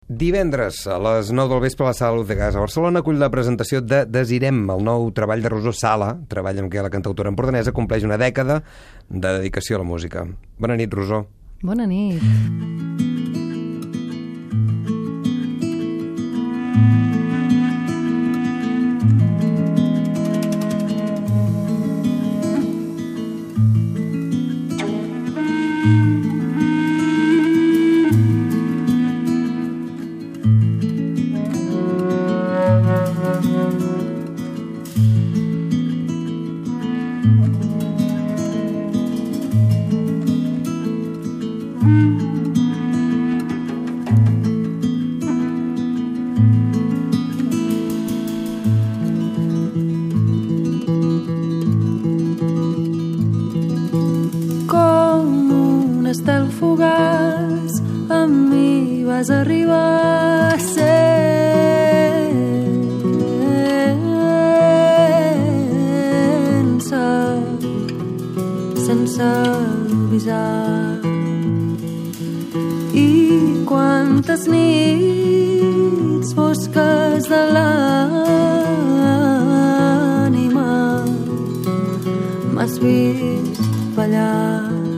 Divendres, a les 9 del vespre, a la Sala Luz de Gas a Barcelona acull la presentació de Desirem, el nou treball de Rosó Sala, treball amb què la cantautora empordanesa compleix una dècada de dedicació a la música. Bona nit, Rosó. Bona nit. Estel fugaç, amb mi vas arribar a ser sense avisar. I quantes nits fosques de l'ànima m'has vist ballar.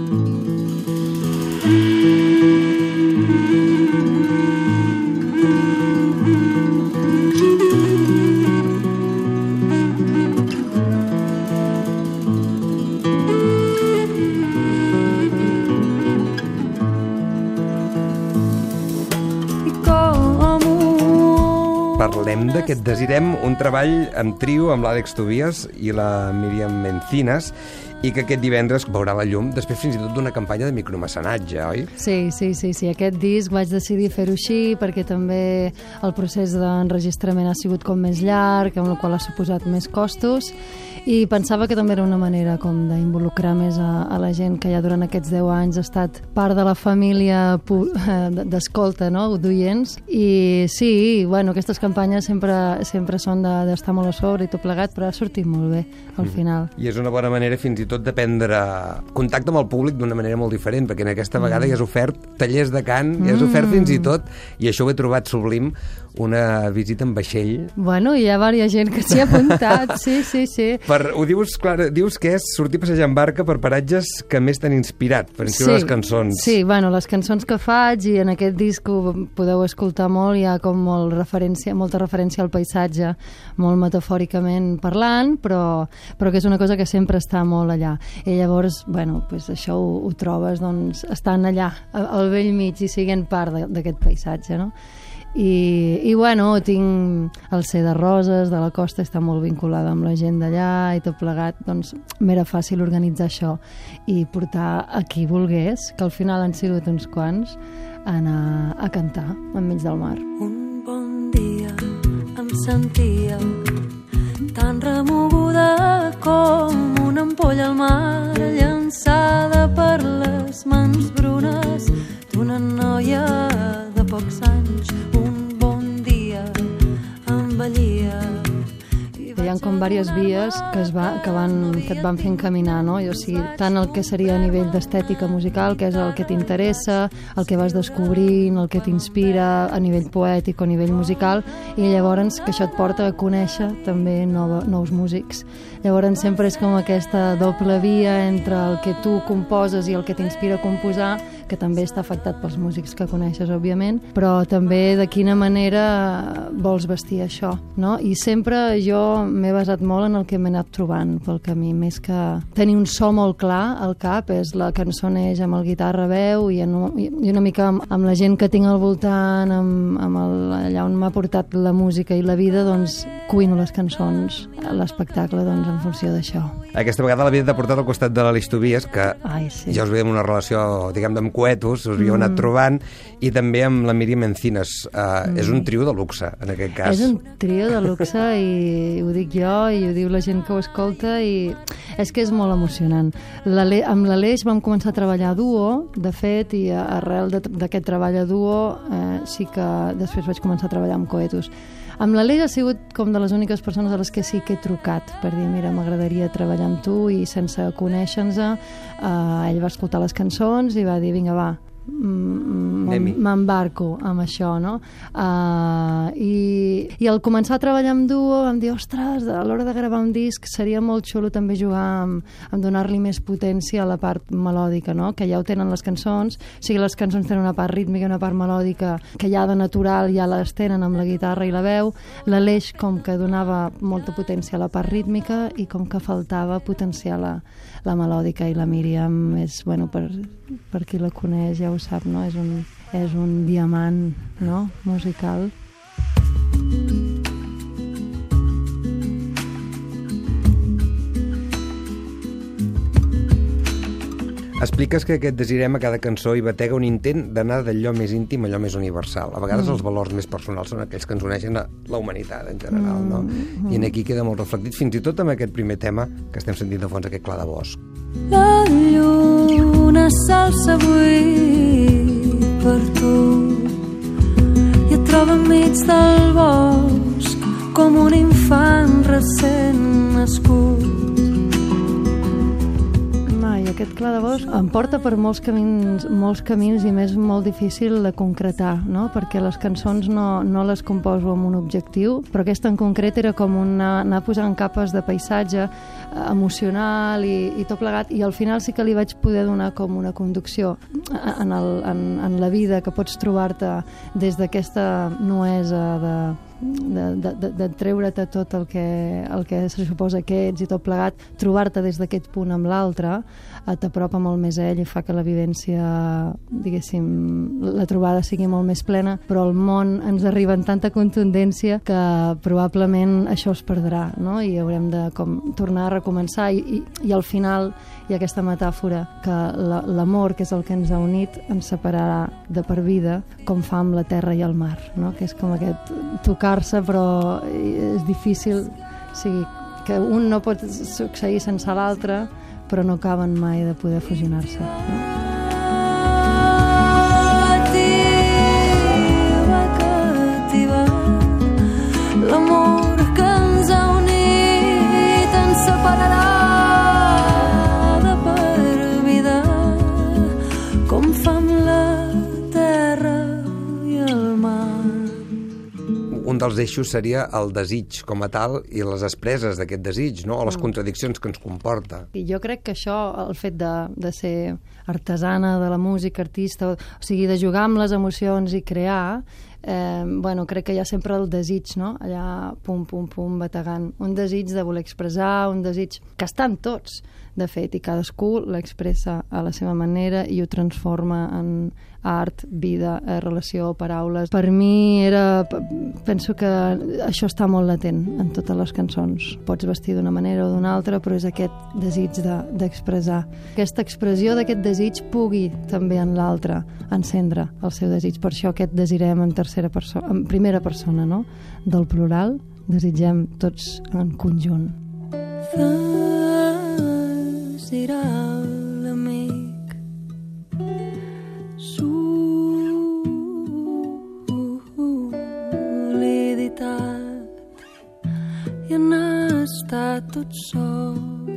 Parlem d'aquest Desirem, un treball en trio amb l'Àlex Tobias i la Míriam Mencinas, i que aquest divendres veurà la llum després fins i tot d'una campanya de micromecenatge, oi? Sí. Aquest disc vaig decidir fer-ho així perquè també el procés d'enregistrament ha sigut com més llarg, amb la qual ha suposat més costos, i pensava que també era una manera com d'involucrar més a la gent que ja durant aquests 10 anys ha estat part de la família d'escolta, no? D'oients. I sí, bueno, aquestes campanyes sempre són d'estar molt a sobre i tot plegat, però ha sortit molt bé al final. I és una bona manera fins i tot de prendre contacte amb el públic d'una manera molt diferent, perquè en aquesta vegada ja has ofert tallers de cant, ja has ofert fins i tot, i això ho he trobat sublim, una visita en vaixell. Bueno, hi ha diversa gent que s'hi ha apuntat, sí. Ho dius, Clara, dius que és sortir a passejar en barca per paratges que més t'han inspirat per escriure les cançons. Sí, bueno, les cançons que faig, i en aquest disc ho podeu escoltar molt, hi ha com molta referència al paisatge, molt metafòricament parlant, però que és una cosa que sempre està molt allà. I llavors, bueno, pues això ho trobes doncs, estant allà, al bell mig i siguent part d'aquest paisatge, no? I bueno, tinc el C de Roses de la costa, està molt vinculada amb la gent d'allà i tot plegat, doncs m'era fàcil organitzar això i portar a qui volgués, que al final han sigut uns quants, anar a cantar enmig del mar. Un bon dia em sentia tan remoguda com una ampolla al mar, llançada per les mans brunes d'una noia de pocs anys. Un bon dia envellia. Hi ha com diverses vies que et van fer encaminar, no? O sigui, tant el que seria a nivell d'estètica musical, que és el que t'interessa, el que vas descobrint, el que t'inspira a nivell poètic o a nivell musical, i llavors que això et porta a conèixer també nous músics. Llavors sempre és com aquesta doble via entre el que tu composes i el que t'inspira a composar, que també està afectat pels músics que coneixes, òbviament, però també de quina manera vols vestir això, no? I sempre jo m'he basat molt en el que m'he anat trobant pel camí, més que tenir un so molt clar al cap, és la cançó neix amb el guitarra-veu i una mica amb la gent que tinc al voltant, allà on m'ha portat la música i la vida, doncs cuino les cançons, l'espectacle, doncs en funció d'això. Aquesta vegada l'havia de portar al costat de l'Àlex Tobias, que sí. ja us veiem una relació, diguem, amb coetos, us havíeu anat trobant, i també amb la Míriam Mencinas. És un trio de luxe, en aquest cas. És un trio de luxe, i ho dic jo, i ho diu la gent que ho escolta, i és que és molt emocionant. Amb l'Aleix vam començar a treballar a duo, de fet, i arrel d'aquest treball a duo sí que després vaig començar a treballar amb coetos. Amb l'Aleix ha sigut com de les úniques persones a les que sí que he trucat per dir, mira, m'agradaria treballar amb tu, i sense conèixer-nos ell va escoltar les cançons i va dir, vinga, va, m'embarco amb això, no? I al començar a treballar amb duo vam dir, ostres, a l'hora de gravar un disc seria molt xulo també jugar amb donar-li més potència a la part melòdica, no? Que ja ho tenen les cançons, o sigui, les cançons tenen una part rítmica i una part melòdica que ja de natural ja les tenen amb la guitarra i la veu. L'Aleix com que donava molta potència a la part rítmica i com que faltava potenciar la melòdica, i la Míriam és, bueno, per qui la coneix ja ho sap, no? És un diamant, no? Musical. Expliques que aquest Desirem a cada cançó hi batega un intent d'anar d'allò més íntim a allò més universal. A vegades els valors més personals són aquells que ens uneixen a la humanitat en general, no? I en aquí queda molt reflectit, fins i tot amb aquest primer tema que estem sentint de fons, aquest Clar de bosc. La lluna s'alça avui per tu i et troba enmig del bosc com un infant recent nascut. I aquest Clar de bosc em porta per molts camins i més molt difícil de concretar, no? Perquè les cançons no les composo amb un objectiu, però aquesta en concret era com anar posant capes de paisatge emocional i tot plegat, i al final sí que li vaig poder donar com una conducció en la vida, que pots trobar-te des d'aquesta nuesa de treure't tot el que se suposa que ets i tot plegat, trobar-te des d'aquest punt amb l'altre t'apropa molt més a ell i fa que la vivència, diguéssim, la trobada sigui molt més plena, però al món ens arriba en tanta contundència que probablement això es perdrà, no? I haurem de tornar a recomençar i al final hi ha aquesta metàfora que l'amor, que és el que ens ha unit, ens separarà de per vida, com fa amb la terra i el mar, no? Que és com aquest tocar-se, però és difícil, o sigui, que un no pot succeir sense l'altre, però no acaben mai de poder fusionar-se, no? L'amor que ens ha unit ens separarà de per vida, com fa amb la terra i el mar. Un dels eixos seria el desig com a tal i les expresses d'aquest desig, no? O les contradiccions que ens comporta. I jo crec que això, el fet de ser artesana de la música, artista, o sigui, de jugar amb les emocions i crear, bueno, crec que hi ha sempre el desig, no? Allà, pum, pum, pum, bategant. Un desig de voler expressar, un desig que estan tots, de fet, i cadascú l'expressa a la seva manera i ho transforma en art, vida, relació, paraules. Per mi penso que això està molt latent en totes les cançons. Pots vestir d'una manera o d'una altra, però és aquest desig d'expressar. Aquesta expressió d'aquest desig pugui també en l'altre encendre el seu desig. Per això aquest desirem en primera persona, no? Del plural, desitgem tots en conjunt. Desirà l'amic i en estar tot sol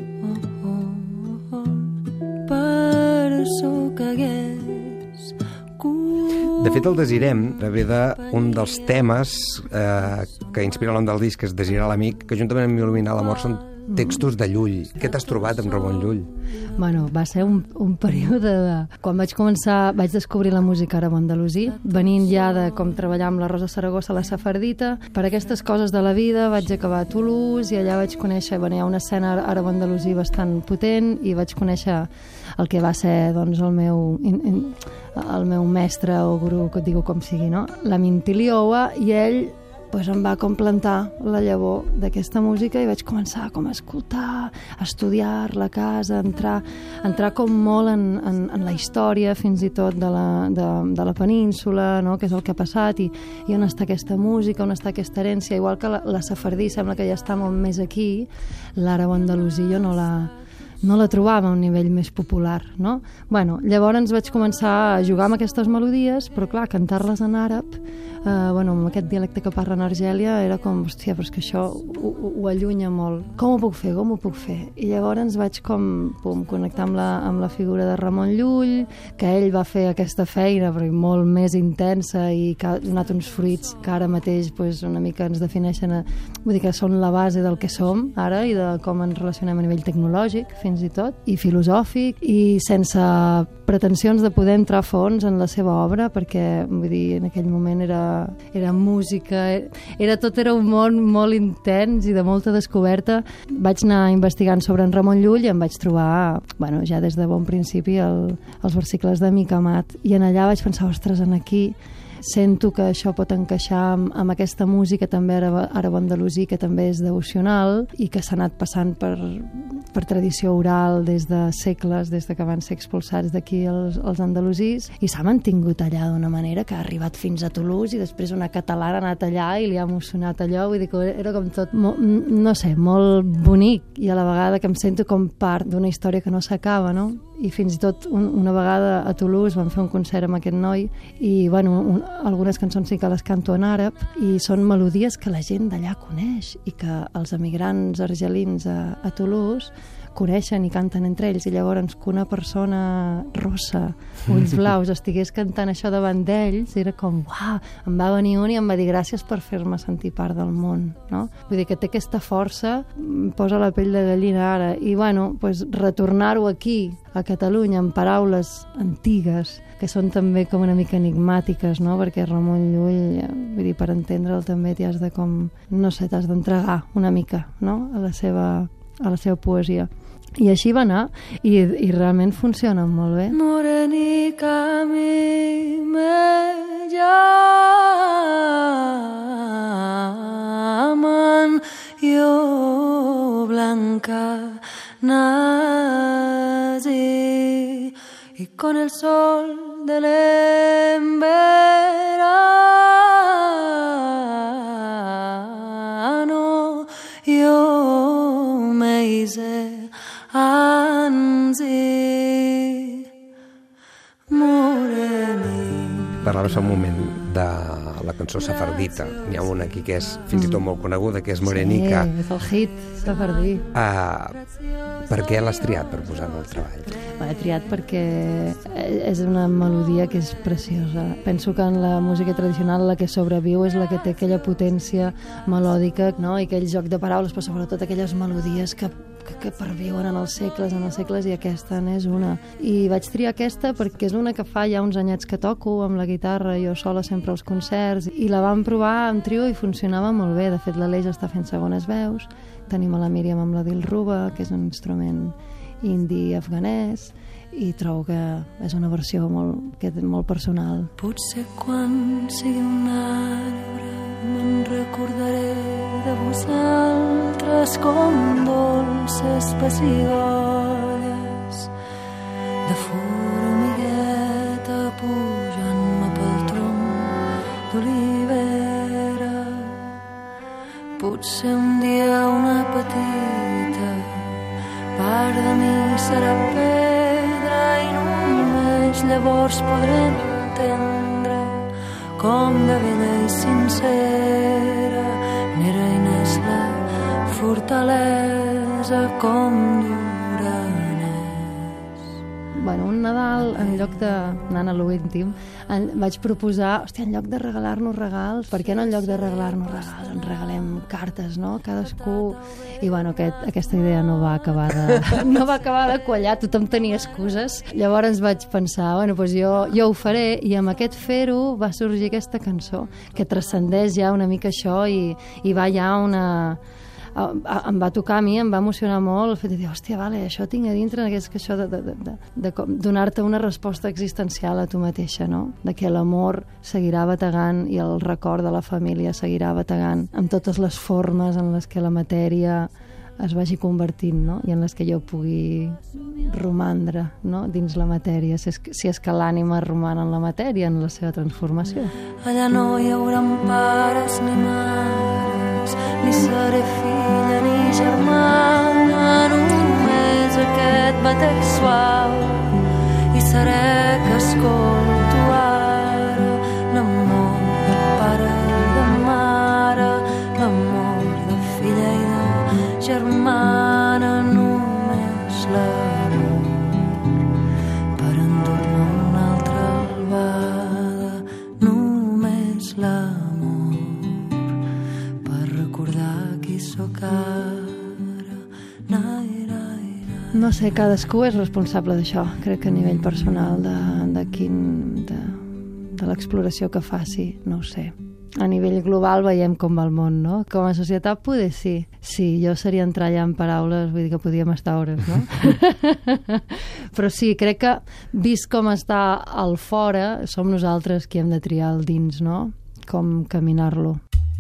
per so que hagués. De fet, el Desirem ve d'un dels temes que inspira l'on del disc, que és Desirar l'amic, que juntament amb Il·luminar l'amor són textos de Llull. Què t'has trobat amb Ramon Llull? Bueno, va ser un període de... Quan vaig descobrir la música àrab-andalusí, venint ja de com treballar amb la Rosa Saragossa a la Safardita, per aquestes coses de la vida vaig acabar a Toulouse i allà vaig conèixer, hi ha una escena àrab-andalusí bastant potent i vaig conèixer el que va ser, doncs, el meu mestre o guru, que et digo com sigui, no? Lamin Tilioua, i ell pues em va com plantar la llavor d'aquesta música i vaig començar com a escoltar, a estudiar-la a casa, entrar com molt en la història fins i tot de la península, no? Què és el que ha passat i on està aquesta música, on està aquesta herència, igual que la safardí sembla que ja està molt més aquí, l'àrab-andalusí jo no la trobava a un nivell més popular, no? Bueno, llavors vaig començar a jugar amb aquestes melodies, però clar, cantar-les en àrab amb aquest dialecte que parlen a Argèlia, era com, hòstia, però és que això ho allunya molt. Com ho puc fer? I llavors vaig connectar amb la figura de Ramon Llull, que ell va fer aquesta feina però molt més intensa i que ha donat uns fruits que ara mateix una mica ens defineixen, vull dir que són la base del que som ara i de com ens relacionem a nivell tecnològic, fins i tot, i filosòfic, i sense pretensions de poder entrar a fons en la seva obra, perquè, vull dir, en aquell moment era música, era un món molt intens i de molta descoberta. Vaig anar investigant sobre en Ramon Llull i em vaig trobar, ja des de bon principi, els versicles de Mica Amat, i en allà vaig pensar, ostres, aquí sento que això pot encaixar amb aquesta música també arabo-andalusí, que també és devocional i que s'ha anat passant per tradició oral des de segles, des de que van ser expulsats d'aquí els andalusís, i s'ha mantingut allà d'una manera que ha arribat fins a Toulouse i després una catalana ha anat allà i li ha emocionat allò, vull dir que era com tot, no sé, molt bonic, i a la vegada que em sento com part d'una història que no s'acaba, no? I fins i tot una vegada a Toulouse vam fer un concert amb aquest noi i algunes cançons sí que les canto en àrab i són melodies que la gent d'allà coneix i que els emigrants argelins a Toulouse coneixen i canten entre ells, i llavors que una persona rossa, ulls blaus, estigués cantant això davant d'ells, era com, uau, em va venir un i em va dir gràcies per fer-me sentir part del món, no? Vull dir que té aquesta força, posa la pell de gallina ara, i retornar-ho aquí, a Catalunya, amb paraules antigues, que són també com una mica enigmàtiques, no? Perquè Ramon Llull, vull dir, per entendre'l també t'has de t'has d'entregar una mica, no? A la seva poesia. I així va anar, i realment funciona molt bé. Morenica mi me llaman, yo blanca nací, y con el sol del verano yo me hice anzi moreni. Parlaves un moment de la cançó safardita. N'hi ha una aquí que és fins i tot molt coneguda, que és Morenica. Sí, és el hit safardí. Per què l'has triat per posar en el treball? L'he triat perquè és una melodia que és preciosa. Penso que en la música tradicional la que sobreviu és la que té aquella potència melòdica, no? I aquell joc de paraules, però sobretot aquelles melodies que perviuen en els segles, i aquesta n'és una. I vaig triar aquesta perquè és una que fa ja uns anyets que toco amb la guitarra, jo sola sempre als concerts, i la vam provar en trio i funcionava molt bé. De fet, l'Aleix està fent segones veus, tenim a la Míriam amb la Dilruba, que és un instrument indi afganès, i trobo que és una versió molt personal. Potser quan sigui un arbre me'n recordaré de vosaltres com dolces pessigolles de formigueta pujant-me pel tronc d'olivera. Potser un dia una petita part de mi serà pedra i només llavors podré entendre com de bella i sincera n'era Inés la fortalesa com d'Uranès. Un Nadal, en lloc d'anar a lo íntim, vaig proposar, en lloc de regalar-nos regals, per què no en lloc de regalar-nos regals ens regalem cartes, no? Cadascú... I aquesta idea no va acabar de quallar, tothom tenia excuses. Llavors vaig pensar, jo ho faré, i amb aquest fer-ho va sorgir aquesta cançó, que transcendeix ja una mica això i va ja una... Em va tocar a mi, em va emocionar molt el fet de dir, això tinc a dintre, que és que això de donar-te una resposta existencial a tu mateixa, no? De que l'amor seguirà bategant i el record de la família seguirà bategant amb totes les formes en les que la matèria es vagi convertint, no? I en les que jo pugui romandre, no? Dins la matèria, si és que l'ànima roman en la matèria, en la seva transformació. Allà no hi haurà pares ni mares, ni seré filla ni germana, només aquest batec suau, i seré que escolto ara l'amor de pare so cara. No sé, cadascú és responsable d'això. Crec que a nivell personal de l'exploració que faci, no ho sé. A nivell global veiem com va el món, no? Com a societat poder sí. Sí, jo seria entrar allà en paraules, vull dir que podíem estar hores, no? Però sí, crec que vist com està al fora, som nosaltres qui hem de triar el dins, no? Com caminar-lo.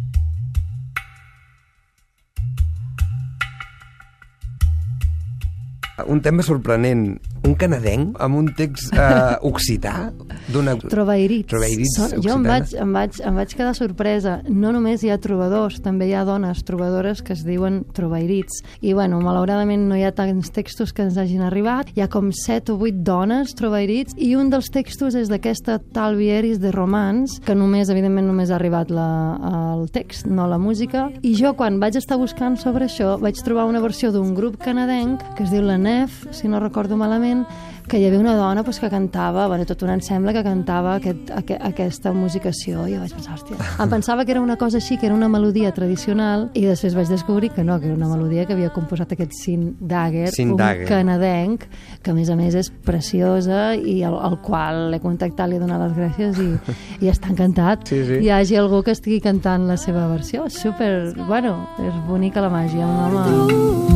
Un tema sorprenent, un canadenc amb un text occità d'una... Trobairits. Jo em occitana. vaig quedar sorpresa. No només hi ha trobadors, també hi ha dones trobadores que es diuen trobairits. I, bueno, malauradament no hi ha tants textos que ens hagin arribat. Hi ha com 7 o 8 dones trobairits i un dels textos és d'aquesta tal Vieris de Romans, que evidentment només ha arribat el text, no la música. I jo, quan vaig estar buscant sobre això, vaig trobar una versió d'un grup canadenc que es diu La Nef, si no recordo malament, que hi havia una dona que cantava, tot un ensemble que cantava aquesta musicació. I jo vaig pensar, hòstia, em pensava que era una cosa així, que era una melodia tradicional, i després vaig descobrir que no, que era una melodia que havia composat aquest Sin Dagger, canadenc, que a més és preciosa i al qual l'he contactat, li he donat les gràcies i està encantat. Sí. Hi hagi algú que estigui cantant la seva versió. Super, bueno, és bonica la màgia, un home...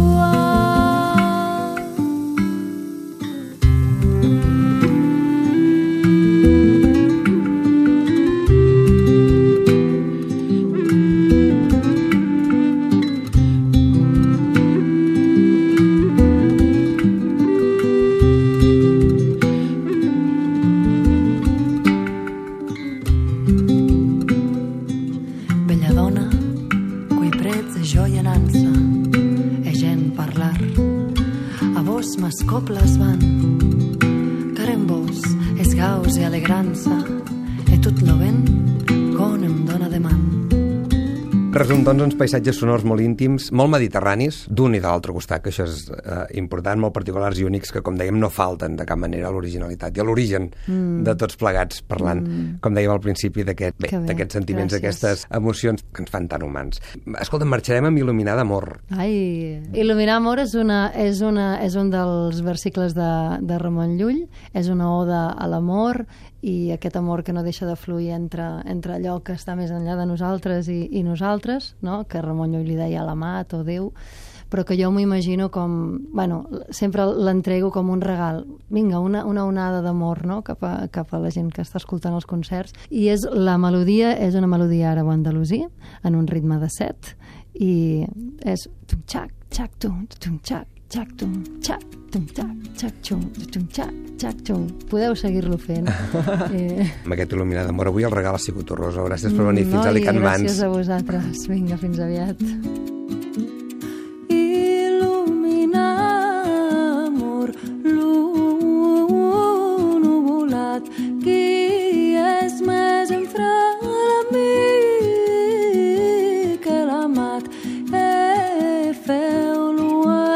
Coples van, car en vos és gaus i alegrança, e tot lo vent con em dona de man. Resum, doncs, uns paisatges sonors molt íntims, molt mediterranis, d'un i de l'altre costat, que això és important, molt particulars i únics, que, com dèiem, no falten de cap manera a l'originalitat i a l'origen de tots plegats, parlant, com dèiem al principi, d'aquests sentiments, d'aquestes emocions que ens fan tan humans. Escolta, marxarem amb Il·luminar d'amor. Ai, Il·luminar amor és un dels versicles de Ramon Llull, és una oda a l'amor, i aquest amor que no deixa de fluir entre allò que està més enllà de nosaltres i nosaltres, no? Que Ramon Llull li deia l'amat o Déu, però que jo m'ho imagino com... Bueno, sempre l'entrego com un regal. Vinga, una onada d'amor, no? cap a la gent que està escoltant els concerts. I la melodia és una melodia àrab-andalusí, en un ritme de 7, i és tum-xac, xac-tum, tum-xac, xac-tum, xac, tum-xac, xac-tum, tum-xac, xac-tum. Podeu seguir-lo fent. Amb aquest Il·luminar d'amor, avui el regal ha sigut horroroso. Gràcies per venir fins a Alicant Mans. Gràcies a vosaltres. Vinga, fins aviat. Il·luminar amor, l'unuvolat, qui és més enfront mi que l'amat, feu-lo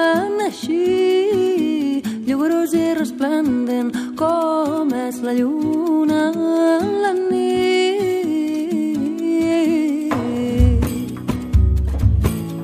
així, llugurós i resplendent com és la lluna en la nit.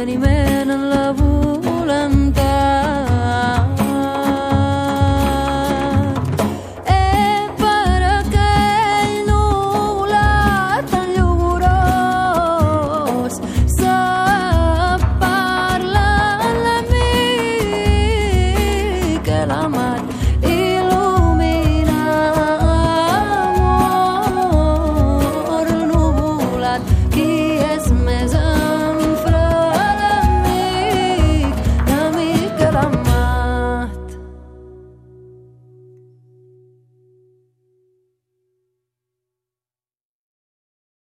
l'enteniment en la voluntat. Per aquell nuvolat tan llugurós se parla l'amic que la mar il·lumina. Amor nuvolat, qui és més amunt?